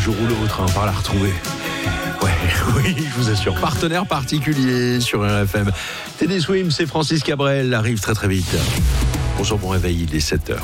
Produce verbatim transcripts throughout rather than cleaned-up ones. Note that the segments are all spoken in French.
jour ou l'autre, hein, par la retrouver. Ouais, oui, je vous assure. Partenaire particulier sur R F M. Teddy Swims et Francis Cabrel arrivent très très vite. Bonjour, bon réveil, il est sept heures.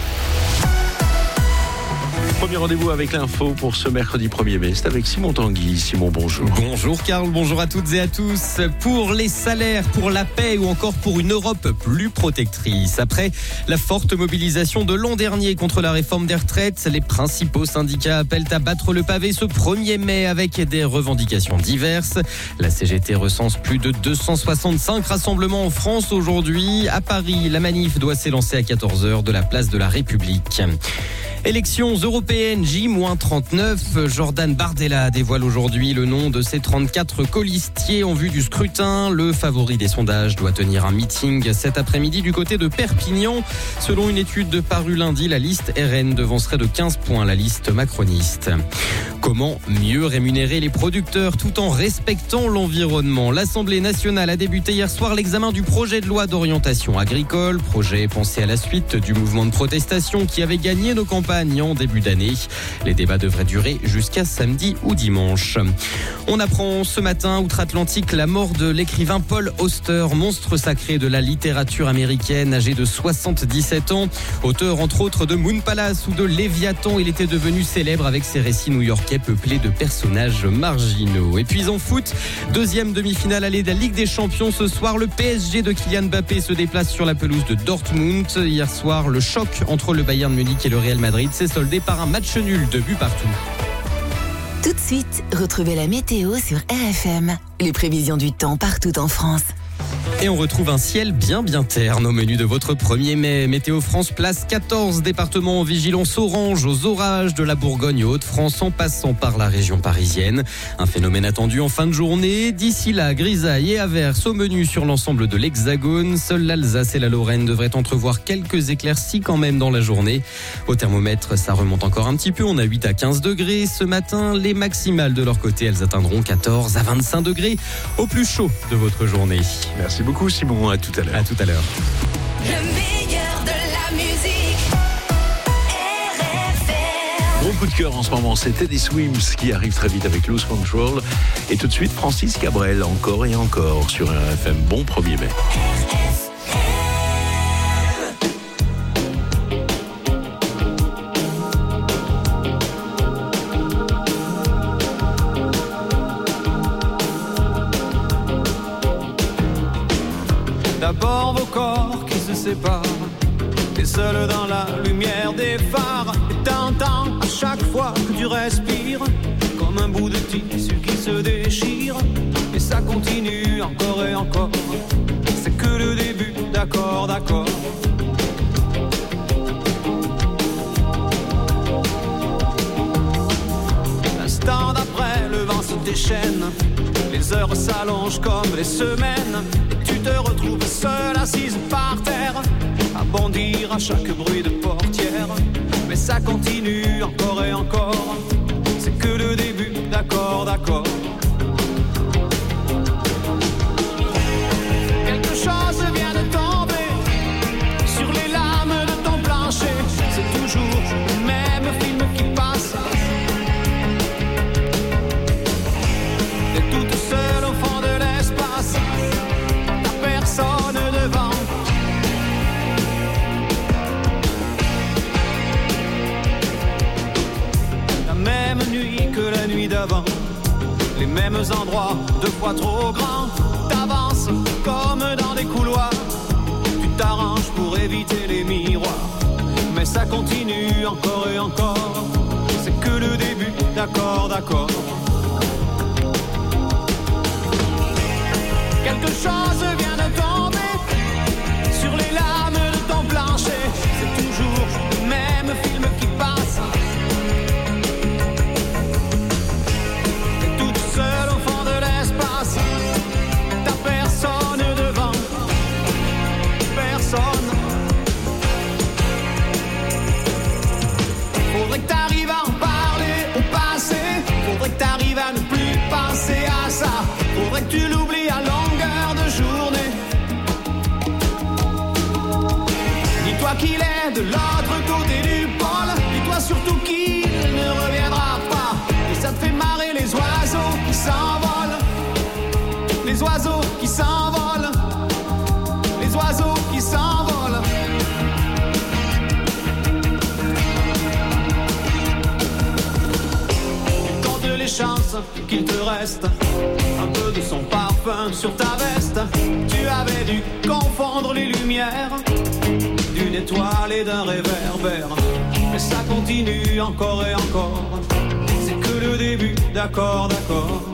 Premier rendez-vous avec l'info pour ce mercredi premier mai. C'est avec Simon Tanguy. Simon, bonjour. Bonjour Karl, bonjour à toutes et à tous. Pour les salaires, pour la paix ou encore pour une Europe plus protectrice. Après la forte mobilisation de l'an dernier contre la réforme des retraites, les principaux syndicats appellent à battre le pavé ce premier mai avec des revendications diverses. La C G T recense plus de deux cent soixante-cinq rassemblements en France aujourd'hui. À Paris, la manif doit s'élancer à quatorze heures de la place de la République. Élections européennes J trente-neuf, Jordan Bardella dévoile aujourd'hui le nom de ses trente-quatre colistiers en vue du scrutin. Le favori des sondages doit tenir un meeting cet après-midi du côté de Perpignan. Selon une étude parue lundi, la liste R N devancerait de quinze points la liste macroniste. Comment mieux rémunérer les producteurs tout en respectant l'environnement ? L'Assemblée nationale a débuté hier soir l'examen du projet de loi d'orientation agricole, projet pensé à la suite du mouvement de protestation qui avait gagné nos campagnes en début d'année. Les débats devraient durer jusqu'à samedi ou dimanche. On apprend ce matin, outre-Atlantique, la mort de l'écrivain Paul Auster, monstre sacré de la littérature américaine, âgé de soixante-dix-sept ans. Auteur entre autres de Moon Palace ou de Léviathan, il était devenu célèbre avec ses récits new-yorkais peuplés de personnages marginaux. Et puis en foot, deuxième demi-finale allée de la Ligue des Champions ce soir, le P S G de Kylian Mbappé se déplace sur la pelouse de Dortmund. Hier soir, le choc entre le Bayern Munich et le Real Madrid s'est soldé par un match nul de but partout. Tout de suite, retrouvez la météo sur R F M. Les prévisions du temps partout en France. Et on retrouve un ciel bien bien terne au menu de votre premier mai. Météo France place quatorze départements en vigilance orange aux orages de la Bourgogne et Hauts-de-France en passant par la région parisienne. Un phénomène attendu en fin de journée. D'ici là, grisaille et averses au menu sur l'ensemble de l'Hexagone. Seule l'Alsace et la Lorraine devraient entrevoir quelques éclaircies quand même dans la journée. Au thermomètre, ça remonte encore un petit peu. On a huit à quinze degrés. Ce matin, les maximales de leur côté, elles atteindront quatorze à vingt-cinq degrés au plus chaud de votre journée. Merci beaucoup Simon, à tout à l'heure. À tout à l'heure. Le meilleur de la musique. R F M. Gros coup de cœur en ce moment, c'est Teddy Swims qui arrive très vite avec Lose Control. Et tout de suite, Francis Cabrel, encore et encore sur R F M. Bon premier mai. D'abord vos corps qui se séparent, t'es seul dans la lumière des phares. Et t'entends à chaque fois que tu respires comme un bout de tissu qui se déchire. Et ça continue encore et encore, c'est que le début, d'accord, d'accord. L'instant d'après, le vent se déchaîne, les heures s'allongent comme les semaines. Tu te retrouves seule assise par terre, à bondir à chaque bruit de portière. Mais ça continue encore et encore, c'est que le début, d'accord, d'accord. Quelque chose vient de tomber sur les lames de ton plancher. C'est toujours le même film qui passe. T'es toute seule au fond de l'espace, personne devant. La même nuit que la nuit d'avant, les mêmes endroits, deux fois trop grands. T'avances comme dans des couloirs, tu t'arranges pour éviter les miroirs. Mais ça continue encore et encore, c'est que le début, d'accord, d'accord. Quelque chose vient de tomber sur les lames de ton plancher. C'est toujours le même film qui passe. T'es toute seule au fond de l'espace, t'as personne devant, personne. Faudrait que t'arrives à en parler au passé, faudrait que t'arrives à ne plus penser à ça, faudrait que tu l'oublies à longueur de journée. chance qu'il te reste un peu de son parfum sur ta veste. Tu avais dû confondre les lumières d'une étoile et d'un réverbère. Mais ça continue encore et encore. C'est que le début, d'accord, d'accord.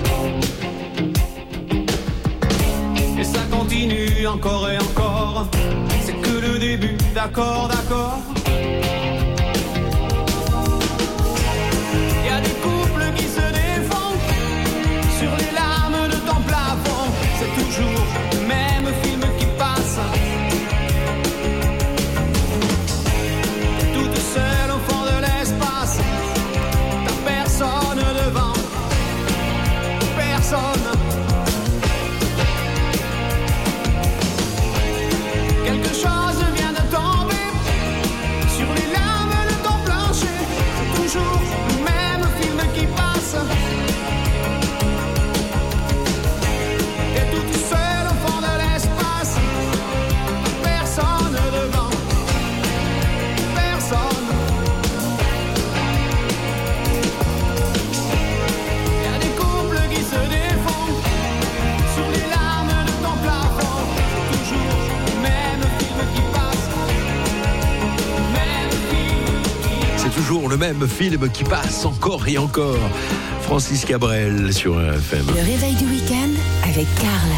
Et ça continue encore et encore. C'est que le début, d'accord, d'accord. Y a des couples qui se défendent sur les larmes de ton plafond. C'est toujours le même film qui passe. Toute seule au fond de l'espace. T'as personne devant. Personne. Quelque chose vient de tomber sur les larmes de ton plancher. C'est toujours le même film qui passe. T'es toute seule au fond de l'espace. Personne devant. Personne. Y a des couples qui se défendent sur les larmes de ton plafond. C'est toujours le même film qui passe. Même film qui C'est toujours le même film qui passe encore et encore. Francis Cabrel sur R F M. Le réveil du week-end avec Karl.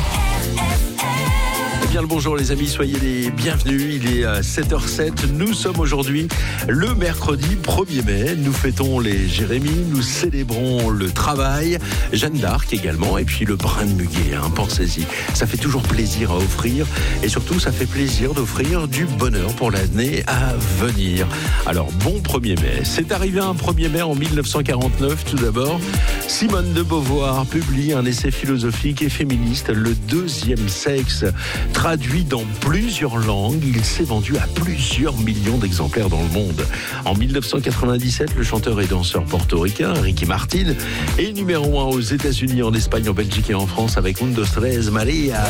Eh bien le bonjour les amis, soyez les bienvenus. Il est à sept heures sept. Nous sommes aujourd'hui le mercredi premier mai. Nous fêtons les Jérémies, nous célébrons le travail, Jeanne d'Arc également, et puis le brin de muguet, hein, pensez-y. Ça fait toujours plaisir à offrir, et surtout ça fait plaisir d'offrir du bonheur pour l'année à venir. Alors bon premier mai. C'est arrivé un premier mai en mille neuf cent quarante-neuf tout d'abord. Simone de Beauvoir publie un essai philosophique et féministe, Le deuxième sexe. Traduit dans plusieurs langues, il s'est vendu à plusieurs millions d'exemplaires dans le monde. En mille neuf cent quatre-vingt-dix-sept, le chanteur et danseur portoricain Ricky Martin est numéro un aux États-Unis, en Espagne, en Belgique et en France avec Un, Dos, Tres, Maria.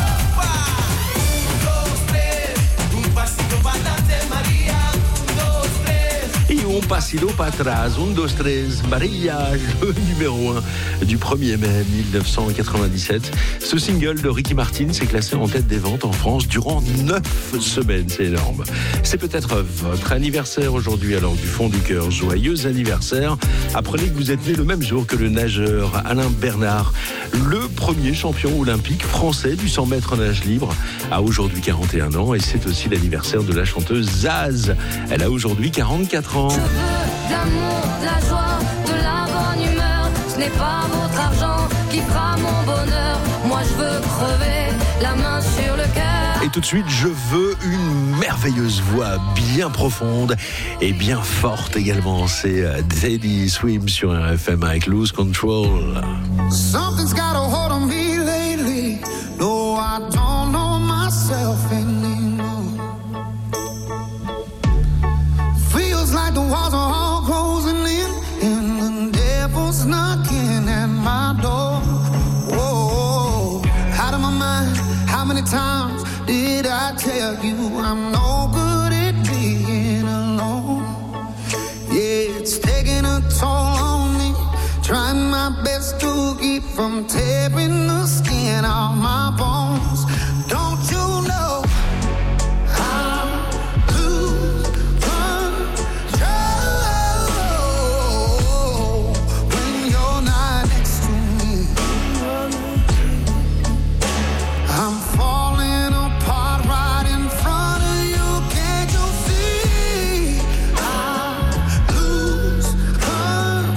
Un pasito para atrás, un, dos, tres, Maria, le numéro un du premier mai mille neuf cent quatre-vingt-dix-sept. Ce single de Ricky Martin s'est classé en tête des ventes en France durant neuf semaines, c'est énorme. C'est peut-être votre anniversaire aujourd'hui, alors du fond du cœur, joyeux anniversaire. Apprenez que vous êtes né le même jour que le nageur Alain Bernard, le premier champion olympique français du cent mètres nage libre, a aujourd'hui quarante et un ans, et c'est aussi l'anniversaire de la chanteuse Zaz. Elle a aujourd'hui quarante-quatre ans. Je veux de l'amour, de la joie, de la bonne humeur. Ce n'est pas votre argent qui fera mon bonheur. Moi je veux crever la main sur le cœur. Et tout de suite, je veux une merveilleuse voix bien profonde et bien forte également. C'est Teddy Swims sur R F M avec Lose Control. Something's got a hold on me lately. No, I don't know myself anymore. Feels like the walls are all closing in, and the devil's knocking at my door. Whoa, out of my mind. How many times did I tell you I'm no good at being alone? Yeah, it's taking a toll on me. Trying my best to keep from tearing the skin off my bones. Don't you know I lose control when you're not next to me? I'm falling apart right in front of you. Can't you see? I lose control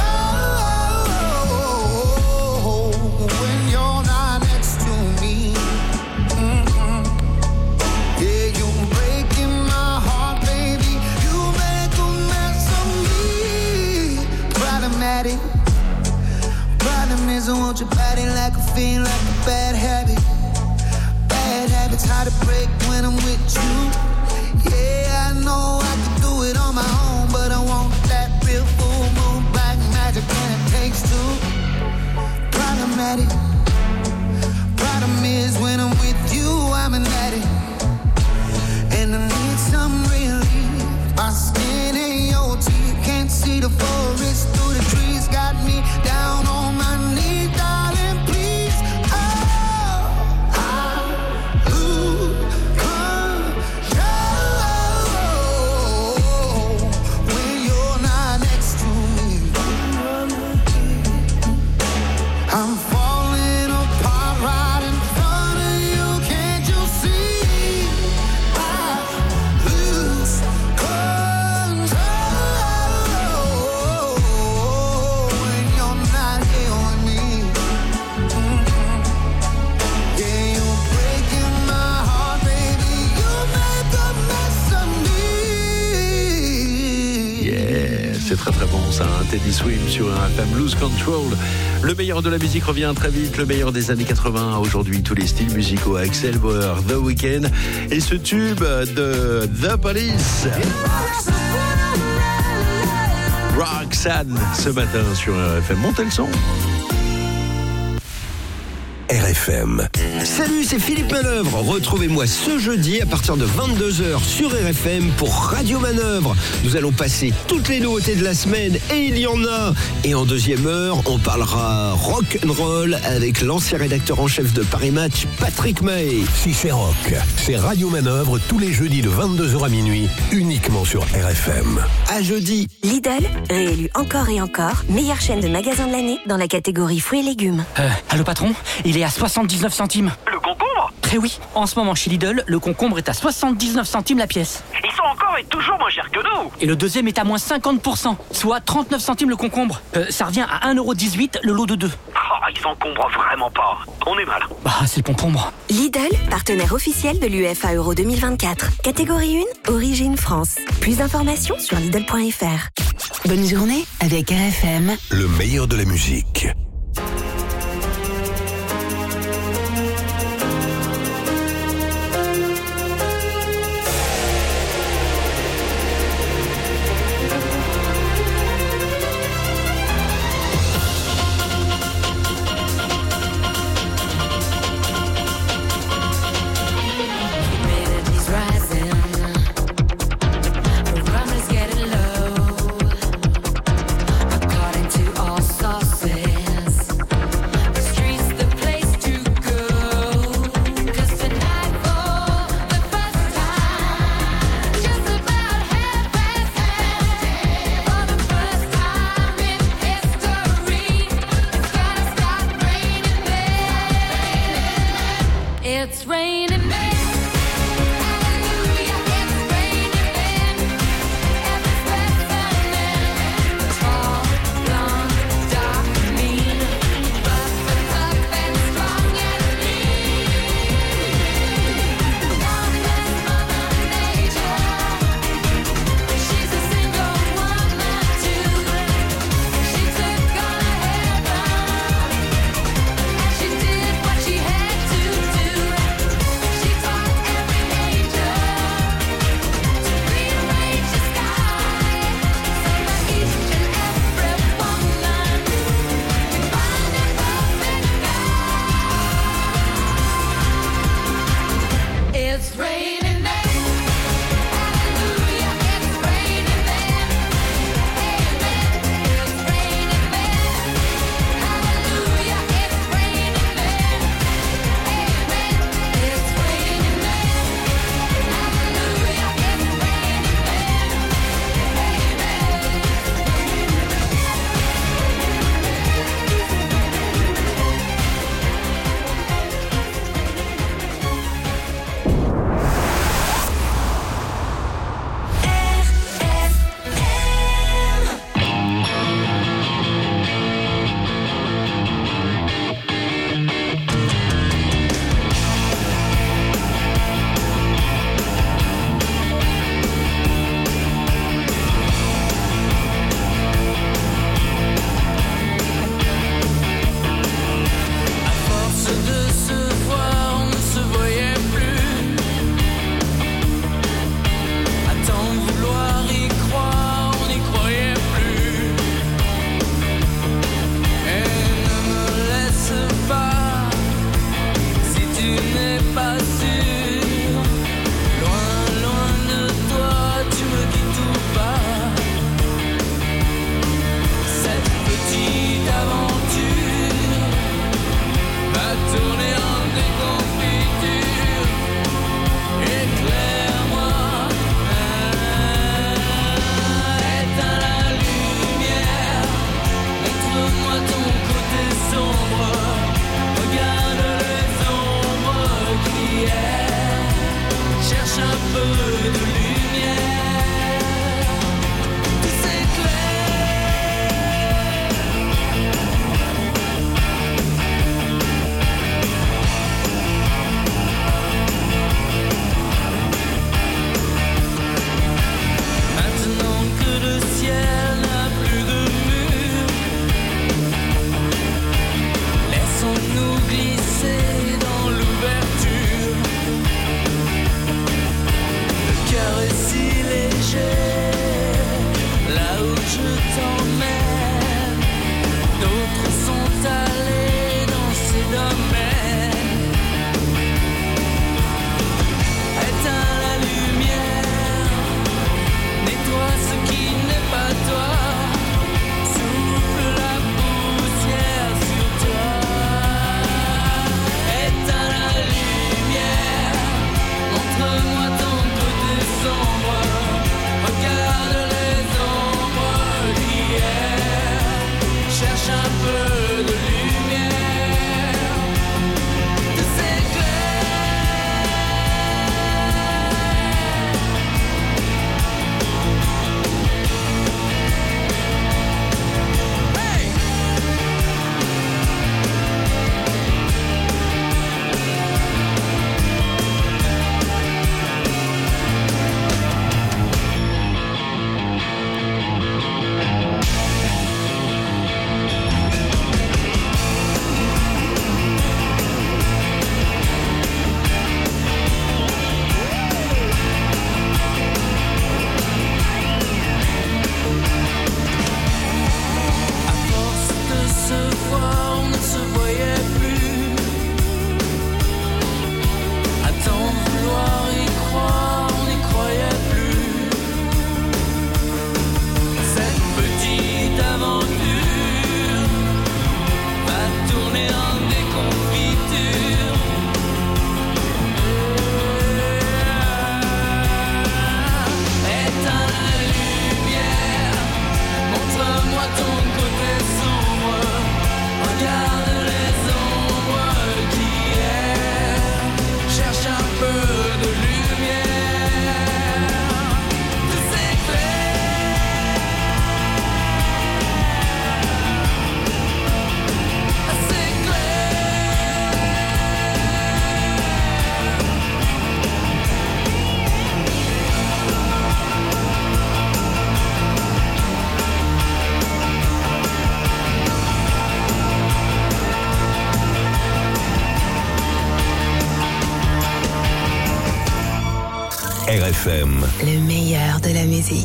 when you're not next to me. Mm-mm. Yeah, you're breaking my heart, baby. You make a mess of me. Problematic. Problem is, I want your body like a fiend, like a bad habit. Bad habits hard to break when I'm with you. Yeah, I know I can do it on my own, but I want that real full moon black magic, and it takes two. Problematic. Problem is when I'm with you, I'm an addict, and I need some relief. My skin ain't your teeth, can't see the forest through the trees. Got me down on C'est très très bon ça, un Teddy Swim sur un F M Lose Control. Le meilleur de la musique revient très vite, le meilleur des années quatre-vingts. Aujourd'hui, tous les styles musicaux avec Axel Bauer, The Weeknd et ce tube de The Police. Roxanne ce matin sur R F M. Montez le son. R F M. Salut, c'est Philippe Manœuvre. Retrouvez-moi ce jeudi à partir de vingt-deux heures sur R F M pour Radio Manœuvre. Nous allons passer toutes les nouveautés de la semaine et il y en a. Et en deuxième heure, on parlera rock'n'roll avec l'ancien rédacteur en chef de Paris Match, Patrick Mahé. Si c'est rock, c'est Radio Manœuvre tous les jeudis de vingt-deux heures à minuit, uniquement sur R F M. À jeudi. Lidl, réélu encore et encore, meilleure chaîne de magasins de l'année dans la catégorie fruits et légumes. Euh, allô patron, il est à soixante-dix-neuf centimes. Le concombre ? Eh oui, en ce moment chez Lidl, le concombre est à soixante-dix-neuf centimes la pièce. Ils sont encore et toujours moins chers que nous. Et le deuxième est à moins cinquante pour cent, soit trente-neuf centimes le concombre. Euh, ça revient à un euro dix-huit le lot de deux. Oh, ils encombrent vraiment pas. On est mal. Bah, c'est le concombre. Lidl, partenaire officiel de l'U E F A Euro deux mille vingt-quatre. Catégorie un, origine France. Plus d'informations sur Lidl point F R. Bonne journée avec R F M. Le meilleur de la musique. Maintenant que le ciel R F M. Le meilleur de la musique.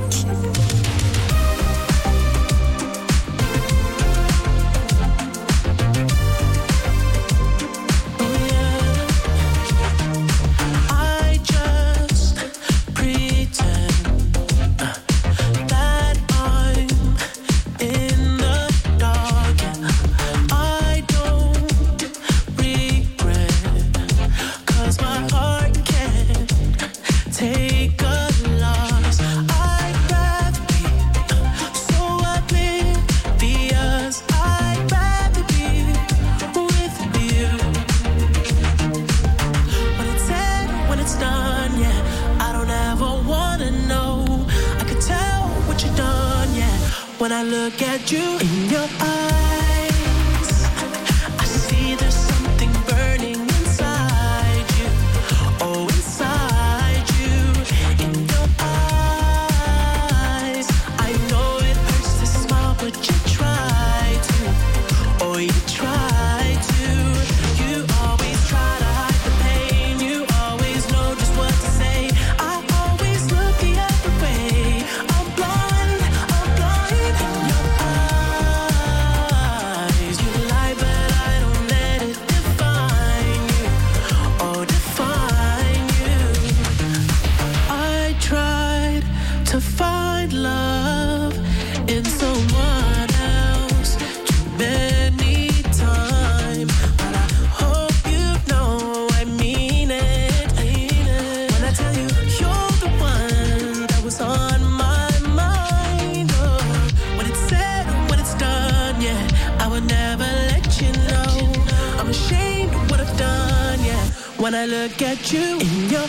When I look at you in your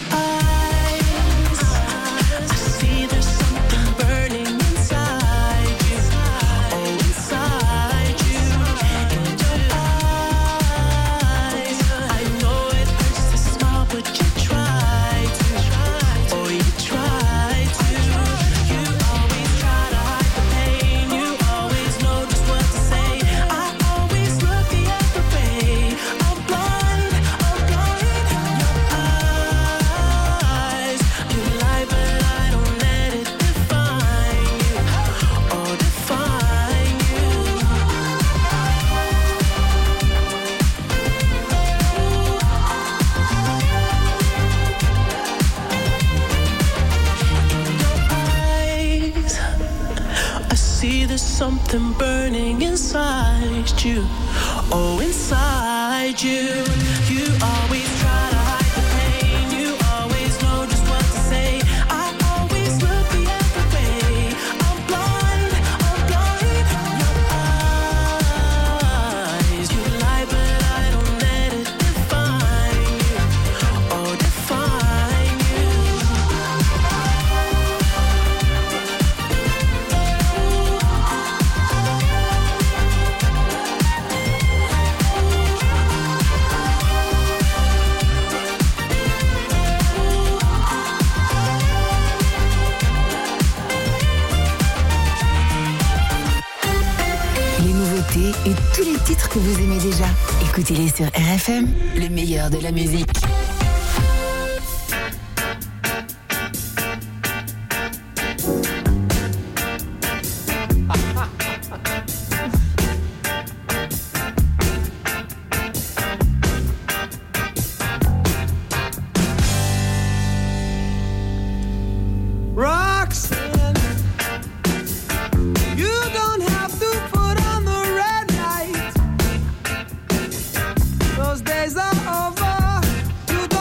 eyes, I see there's something burning inside you. Oh, inside you. In your eyes, I know it hurts to smile, but you try to. Oh, you try to. You always try to hide the pain. You always know just what to say. I always look the other way. I'm blind, I'm blind. There's something burning inside you. Oh, inside you. You always try to hide the pain. You always know just what to say. I always look the other way. I'm blind, I'm blind. Your eyes, you lie, but I don't let it define you. Oh, define you. Et tous les titres que vous aimez déjà. Écoutez-les sur R F M, le meilleur de la musique. Those days are over. You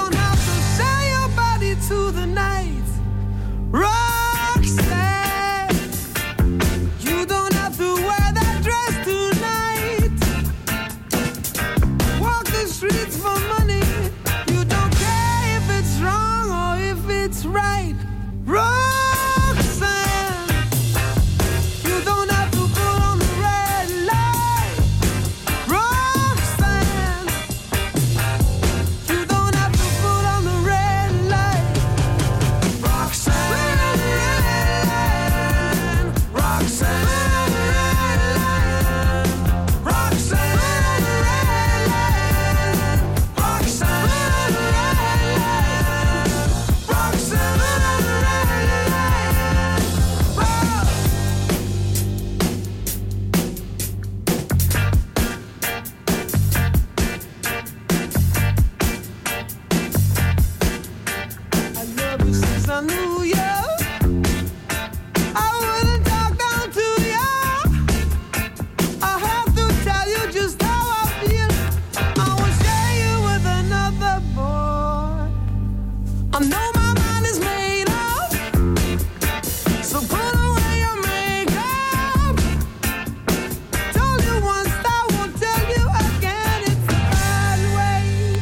I knew you, I wouldn't talk down to you. I have to tell you just how I feel. I will share you with another boy. I know my mind is made up, so put away your makeup. Told you once, I won't tell you again. It's the bad way.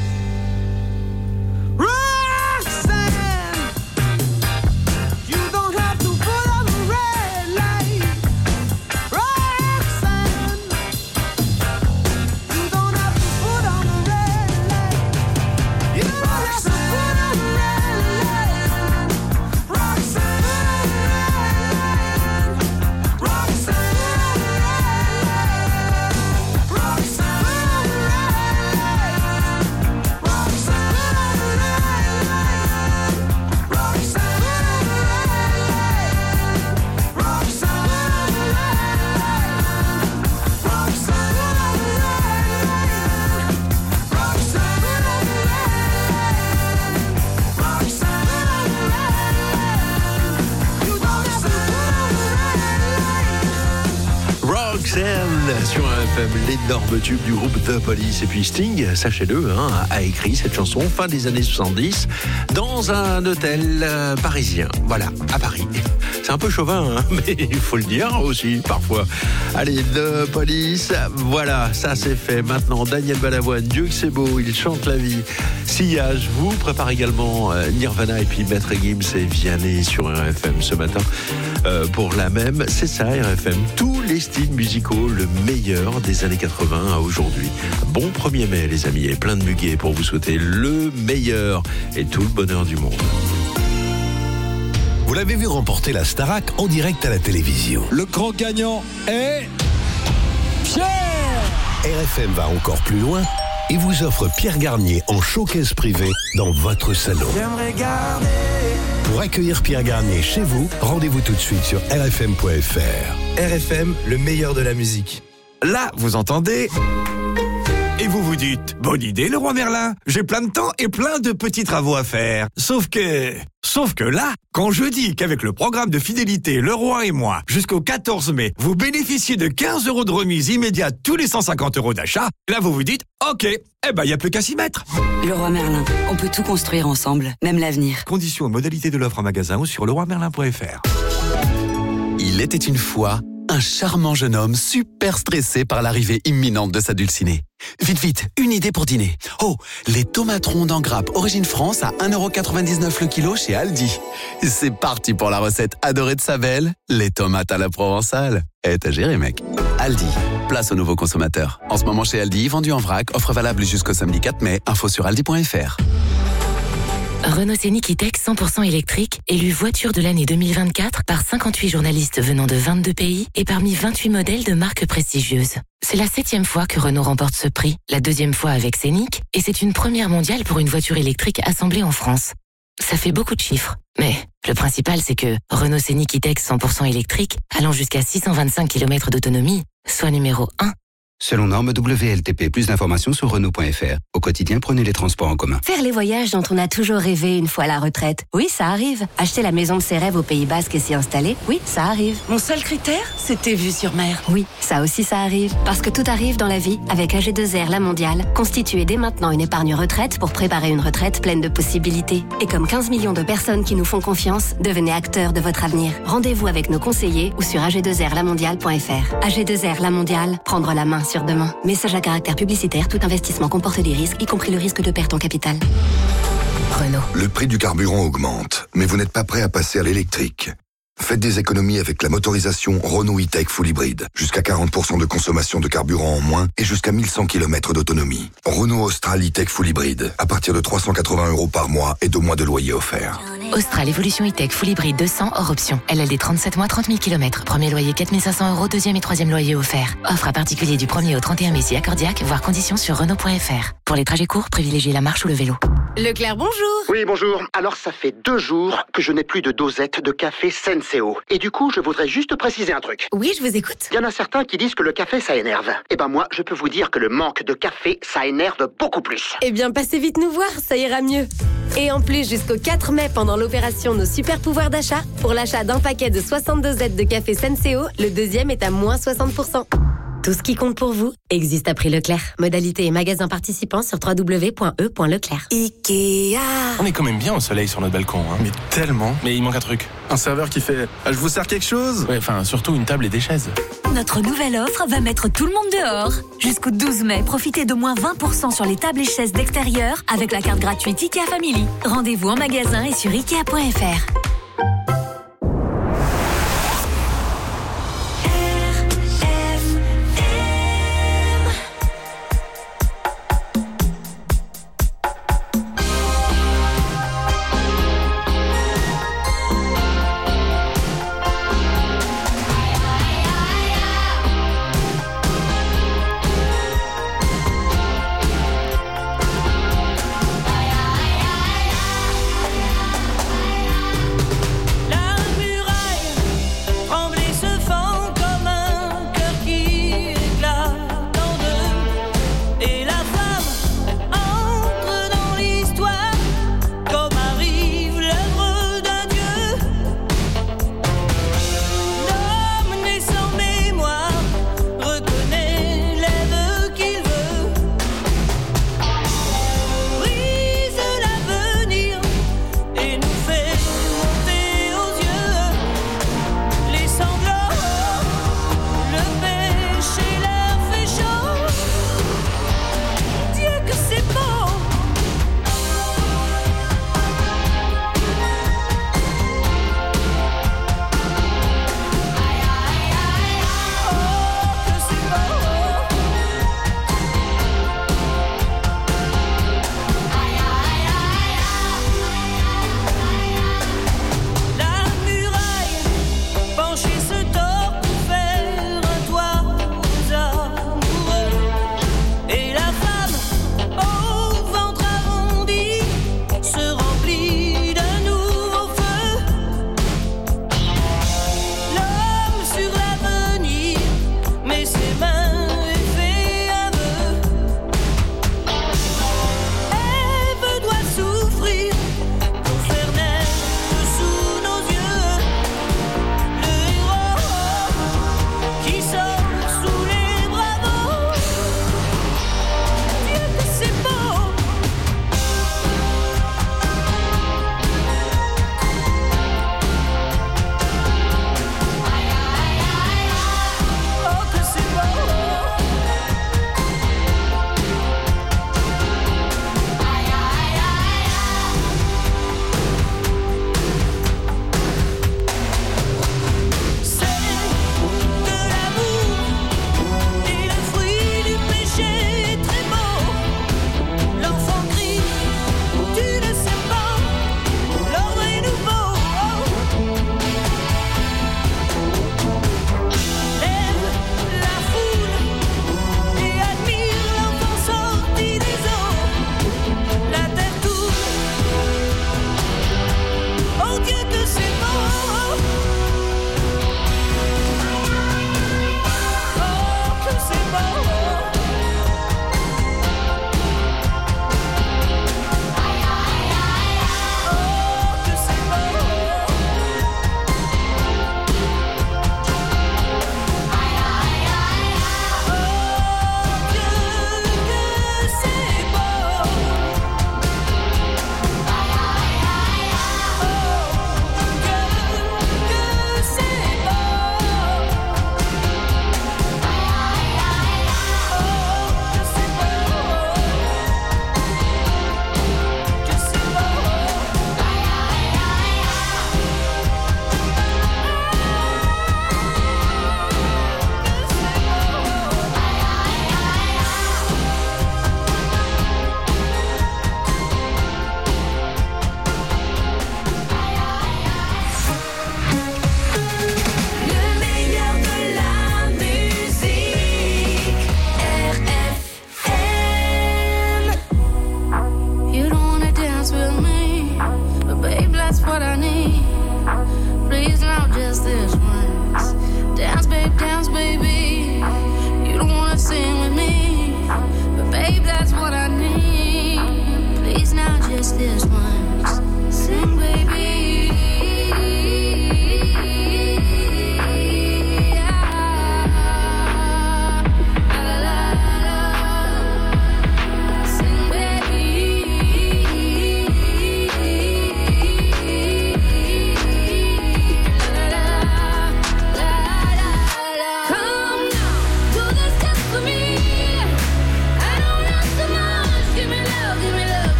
Roxanne, you don't have to put on the red light. Roxanne, you don't have to put on the red light. You don't have to put on the red light. Roxanne, Roxanne, Roxanne, Roxanne sur un F M, l'énorme tube du groupe The Police. Et puis Sting, sachez-le, hein, a écrit cette chanson fin des années soixante-dix dans un hôtel euh, parisien. Voilà, à Paris. C'est un peu chauvin, hein, mais il faut le dire aussi parfois. Allez, The Police, voilà, ça c'est fait. Maintenant, Daniel Balavoine, Dieu que c'est beau, il chante la vie. Sia, je vous prépare également euh, Nirvana et puis Maître Gims et Vianney sur R F M ce matin. Euh, pour la même, c'est ça R F M, tous les styles musicaux, le meilleur des années quatre-vingts à aujourd'hui. Bon premier mai les amis, et plein de muguets pour vous souhaiter le meilleur et tout le bonheur du monde. Vous l'avez vu remporter la Starac en direct à la télévision. Le grand gagnant est Pierre. R F M va encore plus loin et vous offre Pierre Garnier en showcase privé dans votre salon. J'aimerais garder. Pour accueillir Pierre Garnier chez vous, rendez-vous tout de suite sur r f m point f r. R F M, le meilleur de la musique. Là, vous entendez? Et vous vous dites, bonne idée Leroy Merlin, j'ai plein de temps et plein de petits travaux à faire. Sauf que... Sauf que là, quand je dis qu'avec le programme de fidélité Leroy et moi, jusqu'au quatorze mai, vous bénéficiez de quinze euros de remise immédiate tous les cent cinquante euros d'achat, là vous vous dites, ok, eh ben y a plus qu'à s'y mettre. Leroy Merlin, on peut tout construire ensemble, même l'avenir. Conditions et modalités de l'offre en magasin ou sur leroy merlin point f r. Il était une fois un charmant jeune homme super stressé par l'arrivée imminente de sa dulcinée. Vite, vite, une idée pour dîner. Oh, les tomates rondes en grappe origine France à un euro quatre-vingt-dix-neuf le kilo chez Aldi. C'est parti pour la recette adorée de sa belle, les tomates à la provençale. Eh, t'as géré, mec. Aldi, place aux nouveaux consommateurs. En ce moment chez Aldi, vendu en vrac, offre valable jusqu'au samedi quatre mai. Info sur aldi point f r. Renault Scénic E-Tech cent pour cent électrique, élu voiture de l'année deux mille vingt-quatre par cinquante-huit journalistes venant de vingt-deux pays et parmi vingt-huit modèles de marques prestigieuses. C'est la septième fois que Renault remporte ce prix, la deuxième fois avec Scénic, et c'est une première mondiale pour une voiture électrique assemblée en France. Ça fait beaucoup de chiffres, mais le principal c'est que Renault Scénic E-Tech cent pour cent électrique, allant jusqu'à six cent vingt-cinq kilomètres d'autonomie, soit numéro un. Selon norme W L T P, plus d'informations sur Renault point f r. Au quotidien, prenez les transports en commun. Faire les voyages dont on a toujours rêvé une fois à la retraite. Oui, ça arrive. Acheter la maison de ses rêves au Pays Basque et s'y installer. Oui, ça arrive. Mon seul critère, c'était vue sur mer. Oui, ça aussi ça arrive. Parce que tout arrive dans la vie. Avec A G deux R La Mondiale, constituez dès maintenant une épargne retraite pour préparer une retraite pleine de possibilités. Et comme quinze millions de personnes qui nous font confiance, devenez acteurs de votre avenir. Rendez-vous avec nos conseillers ou sur a g deux r la mondiale point f r. A G deux R La Mondiale, prendre la main sur demain. Message à caractère publicitaire, tout investissement comporte des risques, y compris le risque de perte en capital. Renault. Le prix du carburant augmente, mais vous n'êtes pas prêt à passer à l'électrique. Faites des économies avec la motorisation Renault E-Tech Full Hybrid. Jusqu'à quarante pour cent de consommation de carburant en moins et jusqu'à mille cent kilomètres d'autonomie. Renault Austral E-Tech Full Hybrid. À partir de trois cent quatre-vingts euros par mois et deux mois de loyer offert. Austral Evolution E-Tech Full Hybrid deux cents hors option. L L D trente-sept mois, trente mille kilomètres. Premier loyer quatre mille cinq cents euros, deuxième et troisième loyer offert. Offre à particulier du premier au trente et un mai si accordiaque, voire conditions sur Renault point f r. Pour les trajets courts, privilégiez la marche ou le vélo. Leclerc, bonjour. Oui, bonjour. Alors, ça fait deux jours que je n'ai plus de dosette de café Senseo. Et du coup, je voudrais juste préciser un truc. Oui, je vous écoute. Il y en a certains qui disent que le café, ça énerve. Eh ben moi, je peux vous dire que le manque de café, ça énerve beaucoup plus. Eh bien, passez vite nous voir, ça ira mieux. Et en plus, jusqu'au quatre mai, pendant l'opération Nos Super Pouvoirs d'achat, pour l'achat d'un paquet de soixante dosettes de café Senseo, le deuxième est à moins soixante pour cent. Tout ce qui compte pour vous existe à prix Leclerc. Modalité et magasins participants sur w w w point e point leclerc. Ikea. On est quand même bien au soleil sur notre balcon, hein. Mais tellement. Mais il manque un truc. Un serveur qui fait « Je vous sers quelque chose ?» Ouais, enfin, surtout une table et des chaises. Notre nouvelle offre va mettre tout le monde dehors. Jusqu'au douze mai, profitez de moins vingt pour cent sur les tables et chaises d'extérieur avec la carte gratuite Ikea Family. Rendez-vous en magasin et sur ikea point f r.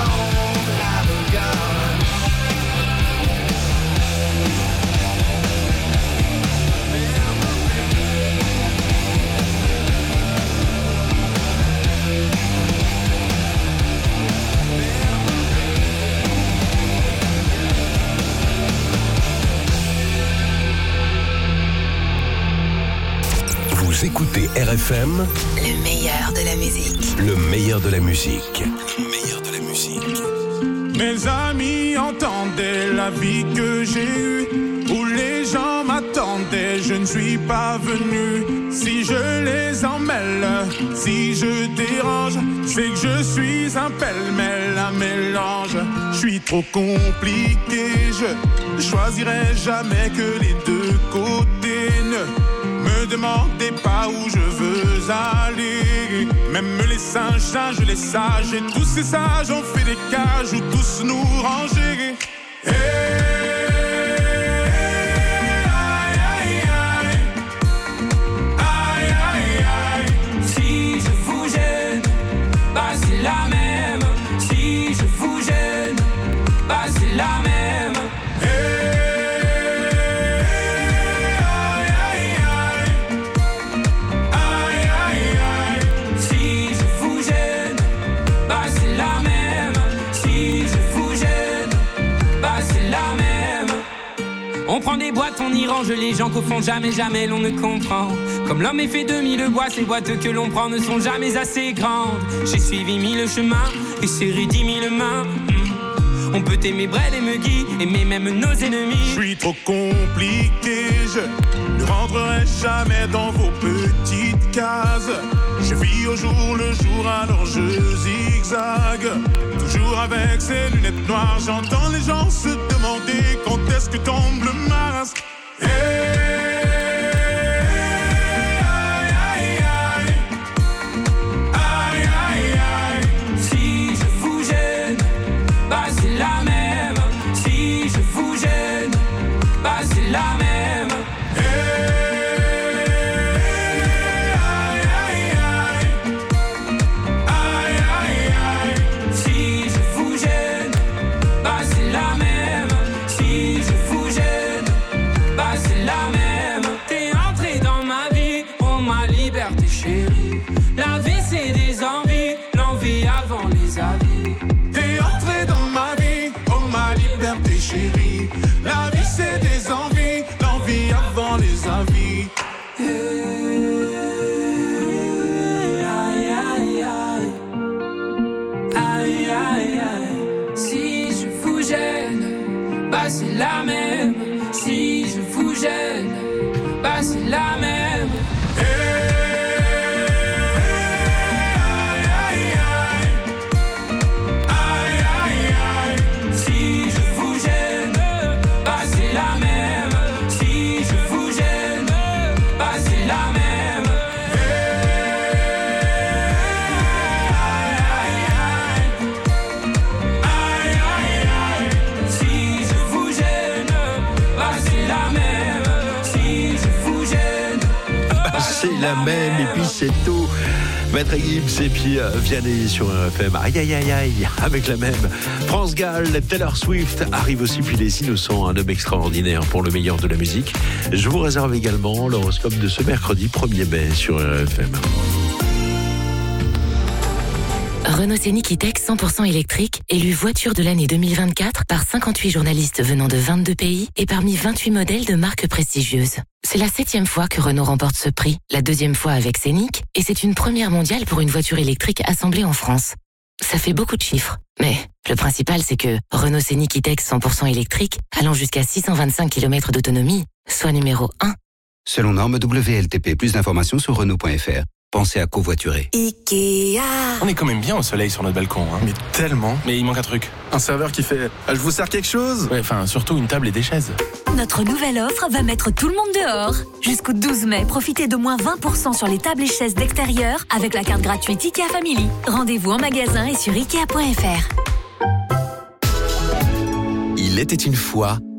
Vous écoutez R F M, le meilleur de la musique. le meilleur de la musique. Le meilleur de la musique. Mes amis entendaient la vie que j'ai eue, où les gens m'attendaient, je ne suis pas venu. Si je les emmêle, si je dérange, c'est que je suis un pêle-mêle, un mélange. Je suis trop compliqué, je choisirai jamais que les deux côtés. Ne me demandez pas où je veux aller. Même les singes, singes, les sages, et tous ces sages ont fait des cages où tous nous ranger. Hey, aïe, aïe, aïe. Aïe, aïe, aïe. Si je vous gêne, bah c'est la même. Si je vous gêne, bah c'est la même. On prend des boîtes, on y range les gens qu'au fond jamais, jamais l'on ne comprend. Comme l'homme est fait de mille bois, ces boîtes que l'on prend ne sont jamais assez grandes. J'ai suivi mille chemins et serré dix mille mains. Mmh. On peut aimer Brel et Megui, aimer même nos ennemis. Je suis trop compliqué, je ne rentrerai jamais dans vos petites cases. Je vis au jour le jour, alors je zigzague. Toujours avec ces lunettes noires, j'entends les gens se demander quand est-ce que tombe le masque. Hey, aïe, aïe, aïe. Aïe, aïe, aïe. Si je vous gêne, bah c'est la même. Si je vous gêne, bah c'est la même. La vie c'est des envies, l'envie avant les avis. Aïe, aïe, aïe. Aïe, aïe, aïe. Si je vous gêne, bah c'est la même. Si je vous gêne, bah c'est la même. La même et puis c'est tout. Maître Gibbs et puis euh, Vianney sur R F M. Aïe aïe aïe aïe avec la même. France Gall, Taylor Swift arrive aussi, puis les Innocents, un homme extraordinaire pour le meilleur de la musique. Je vous réserve également l'horoscope de ce mercredi premier mai sur R F M. Renault Scénic E-Tech cent pour cent électrique, élu voiture de l'année deux mille vingt-quatre par cinquante-huit journalistes venant de vingt-deux pays et parmi vingt-huit modèles de marques prestigieuses. C'est la septième fois que Renault remporte ce prix, la deuxième fois avec Scénic, et c'est une première mondiale pour une voiture électrique assemblée en France. Ça fait beaucoup de chiffres, mais le principal c'est que Renault Scénic E-Tech cent pour cent électrique, allant jusqu'à six cent vingt-cinq kilomètres d'autonomie, soit numéro un. Selon norme W L T P, plus d'informations sur Renault point F R. Pensez à covoiturer. Ikea. On est quand même bien au soleil sur notre balcon, hein. Mais tellement. Mais il manque un truc. Un serveur qui fait ah, « Je vous sers quelque chose ?» Ouais, enfin, surtout une table et des chaises. Notre nouvelle offre va mettre tout le monde dehors. Jusqu'au douze mai, profitez de moins vingt pour cent sur les tables et chaises d'extérieur avec la carte gratuite Ikea Family. Rendez-vous en magasin et sur Ikea point F R. Il était une fois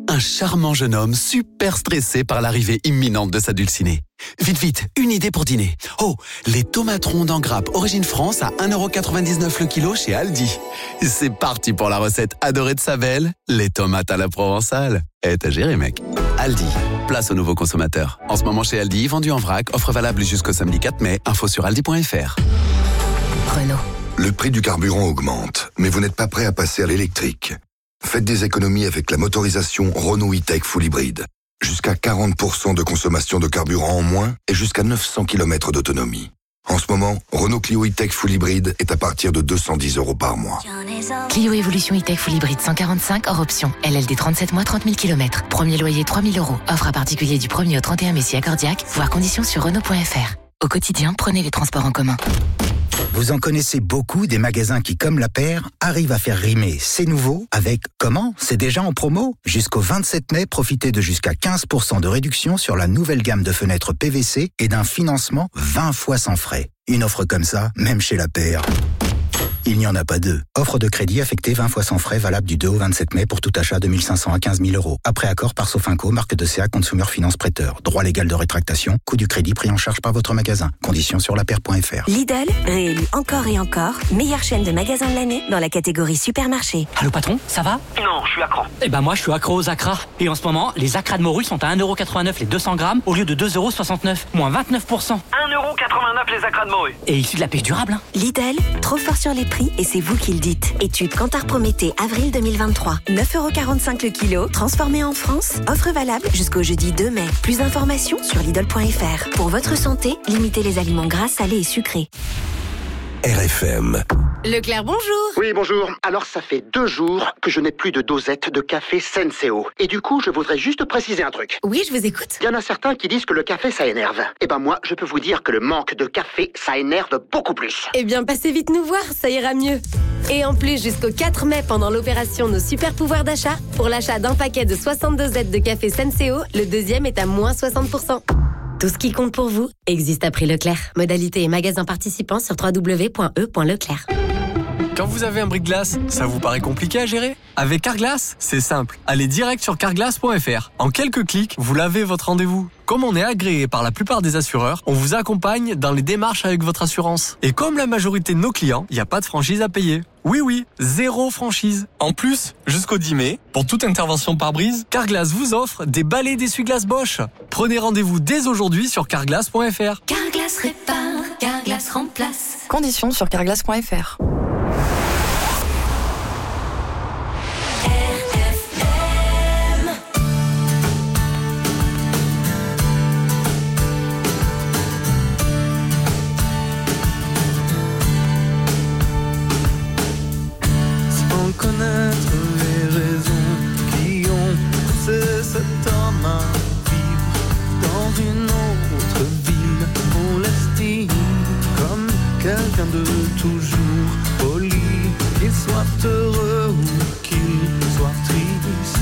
un charmant jeune homme super stressé par l'arrivée imminente de sa dulcinée. Vite, vite, une idée pour dîner. Oh, les tomates rondes en grappe Origine France à un euro quatre-vingt-dix-neuf le kilo chez Aldi. C'est parti pour la recette adorée de sa belle, les tomates à la provençale. Eh, t'as géré, mec. Aldi, place aux nouveaux consommateurs. En ce moment chez Aldi, vendu en vrac, offre valable jusqu'au samedi quatre mai. Info sur aldi point fr. Renault. Le prix du carburant augmente, mais vous n'êtes pas prêt à passer à l'électrique. Faites des économies avec la motorisation Renault E-Tech Full Hybrid. Jusqu'à quarante pour cent de consommation de carburant en moins et jusqu'à neuf cents kilomètres d'autonomie. En ce moment, Renault Clio E-Tech Full Hybrid est à partir de deux cent dix euros par mois. Clio Evolution E-Tech Full Hybrid cent quarante-cinq hors option. L L D trente-sept mois, trente mille kilomètres. Premier loyer trois mille euros. Offre à particulier du premier au trente et un mai si accordiaque. Voir conditions sur Renault point fr. Au quotidien, prenez les transports en commun. Vous en connaissez beaucoup des magasins qui, comme La Paire, arrivent à faire rimer c'est nouveau avec comment c'est déjà en promo. Jusqu'au vingt-sept mai, profitez de jusqu'à quinze pour cent de réduction sur la nouvelle gamme de fenêtres P V C et d'un financement vingt fois sans frais. Une offre comme ça, même chez La Paire, il n'y en a pas deux. Offre de crédit affectée vingt fois sans frais, valable du deux au vingt-sept mai pour tout achat de mille cinq cents à quinze mille euros. Après accord par Sofinco, marque de C A Consumer Finance Prêteur. Droit légal de rétractation, coût du crédit pris en charge par votre magasin. Conditions sur lapaire point fr. Lidl, réélu encore et encore, meilleure chaîne de magasins de l'année dans la catégorie supermarché. Allô patron, ça va? Non, je suis accro. Eh ben moi je suis accro aux acras. Et en ce moment, les acras de morue sont à un euro quatre-vingt-neuf les deux cents grammes au lieu de deux euros soixante-neuf, moins vingt-neuf pour cent. un euro quatre-vingt-neuf les acras de morue. Et issu de la pêche durable. Hein. Lidl, trop fort sur les prix et c'est vous qui le dites. Étude Kantar Prométhée, avril deux mille vingt-trois. neuf euros quarante-cinq le kilo, transformé en France. Offre valable jusqu'au jeudi deux mai. Plus d'informations sur Lidl point fr. Pour votre santé, limitez les aliments gras, salés et sucrés. R F M. Leclerc, bonjour. Oui, bonjour. Alors, ça fait deux jours que je n'ai plus de dosette de café Senseo. Et du coup, je voudrais juste préciser un truc. Oui, je vous écoute. Il y en a certains qui disent que le café, ça énerve. Eh ben moi, je peux vous dire que le manque de café, ça énerve beaucoup plus. Eh bien, passez vite nous voir, ça ira mieux. Et en plus, jusqu'au quatre mai, pendant l'opération Nos Super Pouvoirs d'achat, pour l'achat d'un paquet de soixante-deux Z de café Senseo, le deuxième est à moins soixante pour cent. Tout ce qui compte pour vous existe à prix Leclerc. Modalité et magasin participants sur w w w point e point leclerc. Quand vous avez un bris-de-glace, ça vous paraît compliqué à gérer? Avec Carglass, c'est simple. Allez direct sur carglass point fr. En quelques clics, vous lavez votre rendez-vous. Comme on est agréé par la plupart des assureurs, on vous accompagne dans les démarches avec votre assurance. Et comme la majorité de nos clients, il n'y a pas de franchise à payer. Oui, oui, zéro franchise. En plus, jusqu'au dix mai, pour toute intervention par brise, Carglass vous offre des balais d'essuie-glace Bosch. Prenez rendez-vous dès aujourd'hui sur carglass point fr. Carglass répare, Carglass remplace. Conditions sur carglass point fr. Connaître les raisons qui ont poussé cet homme à vivre dans une autre ville. On l'estime comme quelqu'un de toujours poli, qu'il soit heureux ou qu'il soit triste,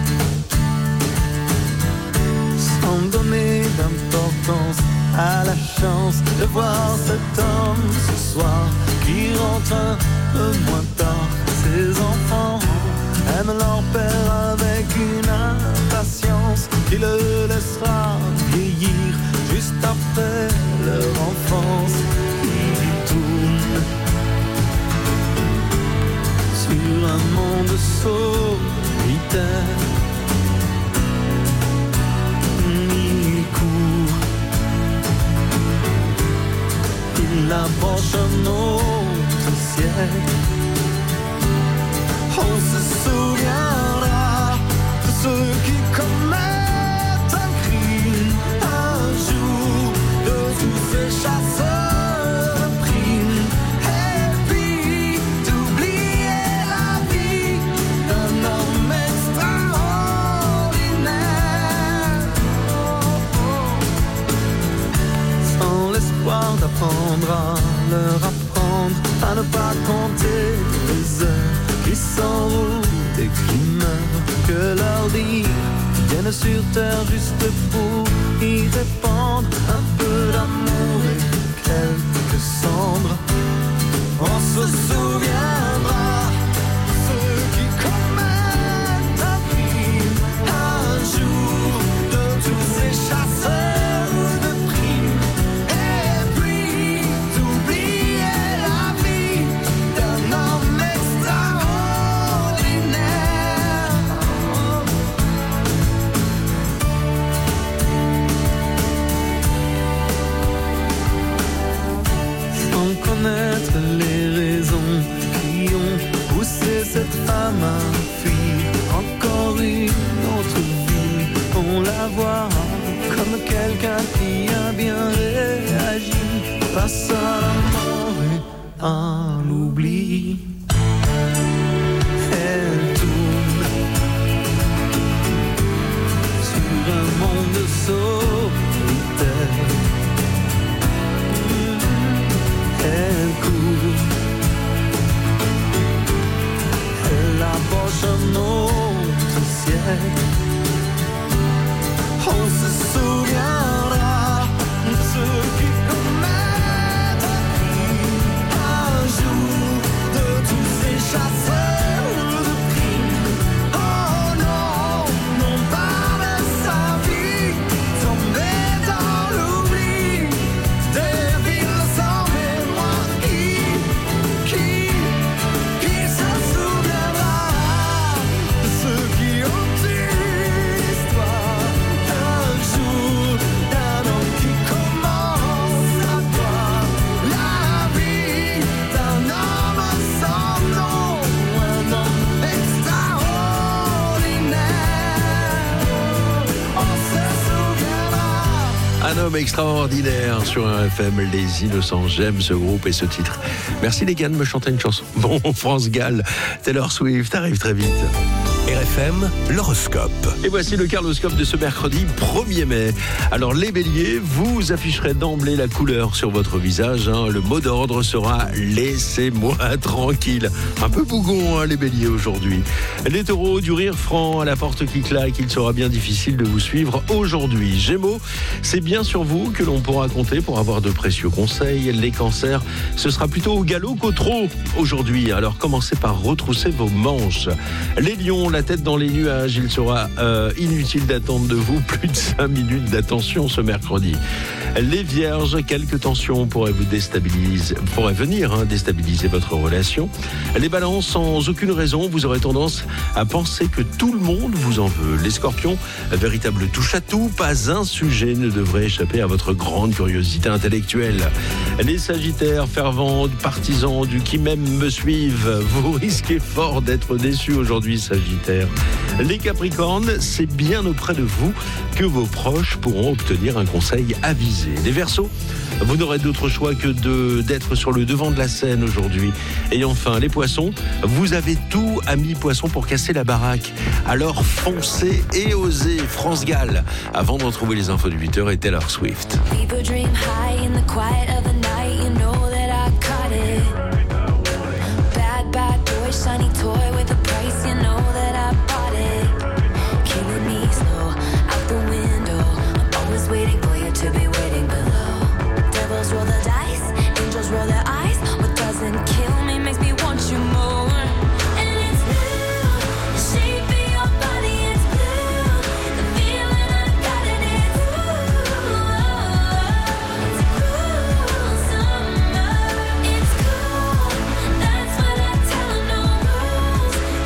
sans donner d'importance à la chance de voir cet homme ce soir qui rentre un peu moins tard. Ses enfants aiment leur père avec une impatience qui le laissera vieillir juste après leur enfance. Il tourne sur un monde solitaire. Il court, il approche un autre siècle. On se souviendra de ceux qui commettent un crime un jour, de tous ces chasseurs de primes. Et puis d'oublier la vie d'un homme extraordinaire, sans l'espoir d'apprendre à leur apprendre à ne pas compter les heures qui s'enroulent et qui meurent, que leur dire viennent sur terre juste pour y répandre un peu d'amour et quelques cendres. On se souviendra de ceux qui commettent un crime à ma fille. Encore une autre vie, on la voit comme quelqu'un qui a bien réagi. Passe à la mort et à l'oubli. Elle tourne sur un monde solitaire. Elle court, elle approche un autre ciel. On se souviendra de ceux qui commettent un jour de tous ces chasseurs de crimes. Oh non, non pas de sa vie, tombée dans l'oubli, des villes sans mémoire. Qui, qui, qui se souviendra de ceux qui ont tué l'histoire? Un jour d'un homme qui commence à voir la vie d'un homme sans nom, un homme extraordinaire. On se souviendra. Un homme extraordinaire sur un F M, Les Innocents. J'aime ce groupe et ce titre. Merci les gars de me chanter une chanson. Bon, France Gall, Taylor Swift arrive très vite. R F M, l'horoscope. Et voici le carloscope de ce mercredi premier mai. Alors les béliers, vous afficherez d'emblée la couleur sur votre visage. Hein. Le mot d'ordre sera « Laissez-moi tranquille ». Un peu bougon hein, les béliers aujourd'hui. Les taureaux, du rire franc à la porte qui claque, il sera bien difficile de vous suivre aujourd'hui. Gémeaux, c'est bien sur vous que l'on pourra compter pour avoir de précieux conseils. Les cancers, ce sera plutôt au galop qu'au trot aujourd'hui. Alors commencez par retrousser vos manches. Les lions, la tête dans les nuages, il sera euh, inutile d'attendre de vous plus de cinq minutes d'attention ce mercredi. Les vierges, quelques tensions pourraient vous déstabiliser, pourraient venir hein, déstabiliser votre relation. Les balances, sans aucune raison, vous aurez tendance à penser que tout le monde vous en veut. Les scorpions, véritable touche-à-tout, pas un sujet ne devrait échapper à votre grande curiosité intellectuelle. Les sagittaires, fervents partisans du qui m'aime me suivent, vous risquez fort d'être déçus aujourd'hui, sagittaires. Les capricornes, c'est bien auprès de vous que vos proches pourront obtenir un conseil avisé. Les Verseaux, vous n'aurez d'autre choix que de, d'être sur le devant de la scène aujourd'hui. Et enfin, les poissons, vous avez tout ami poisson pour casser la baraque. Alors foncez et osez. France Gall, avant de retrouver les infos de huit heures et Taylor Swift. People dream high in the quiet of the night. You know that I caught it. Bad, bad boy, shiny toy with a price. You know that I bought it. Killing me slow, out the window. I'm always waiting for you to be waiting below. Devils roll the dice, angels roll their eyes. What doesn't kill me makes me want you more. And it's blue, the shape of your body, it's blue. The feeling I got in it, ooh. It's a cruel summer, it's cool. That's what I tell 'em, no rules.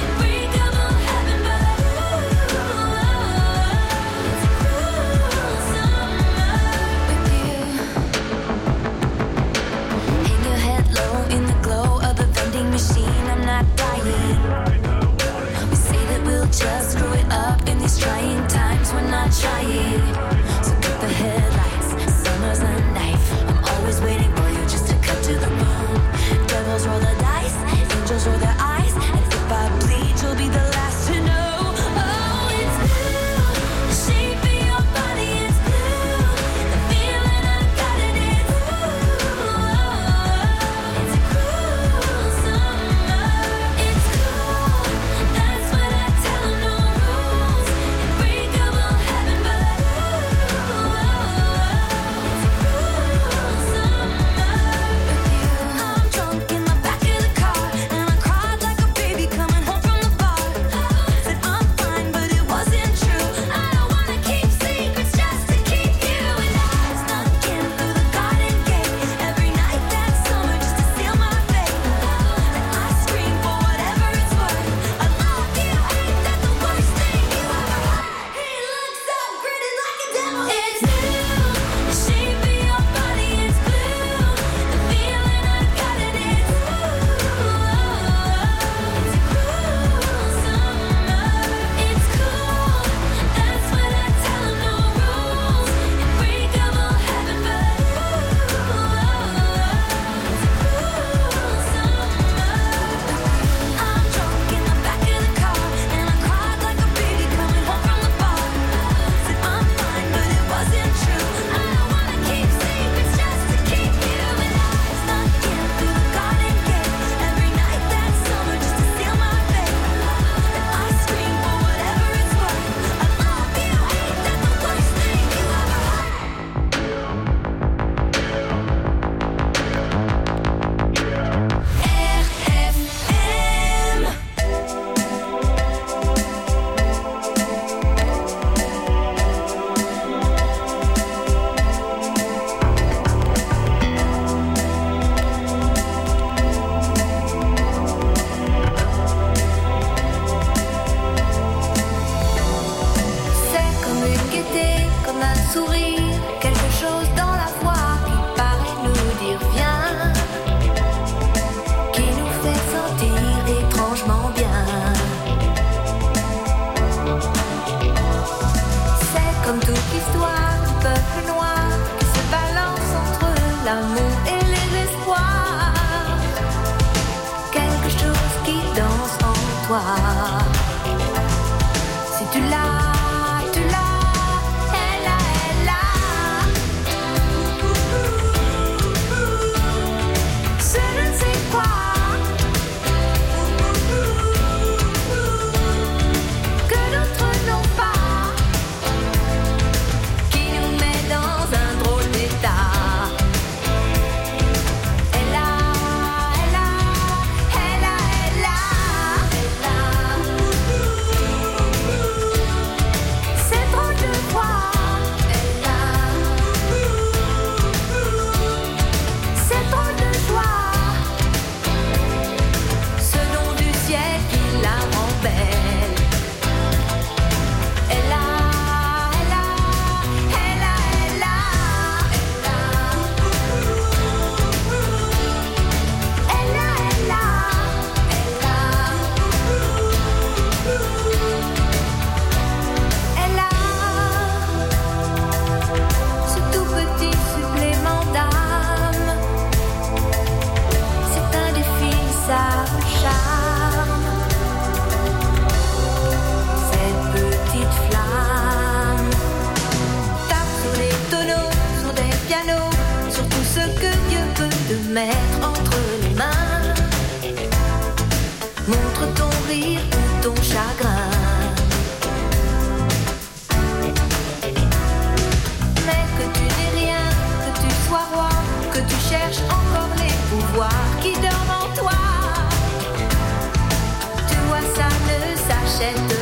toi. Si tu l'as, tu l'as, elle a, elle a. Ce je ne sais quoi que d'autres n'ont pas, qui nous met dans un drôle d'état. Elle a, elle a, elle a, elle a, elle a. C'est drôle de voir. Elle a. C'est drôle de joie. Ce nom du ciel qui la rend belle. Elle a, elle a, elle a, elle a, elle a. Elle a, elle a, elle a. Elle a ce tout petit supplément d'âme. C'est indéfinissable charme. Cette petite flamme tape sur les tonneaux, sur des pianos, sur tout ce que Dieu peut te mettre entre les mains. Montre ton rire ou ton chagrin. Mais que tu n'aies rien, que tu sois roi, que tu cherches encore les pouvoirs qui dorment en toi. Tu vois, ça ne s'achète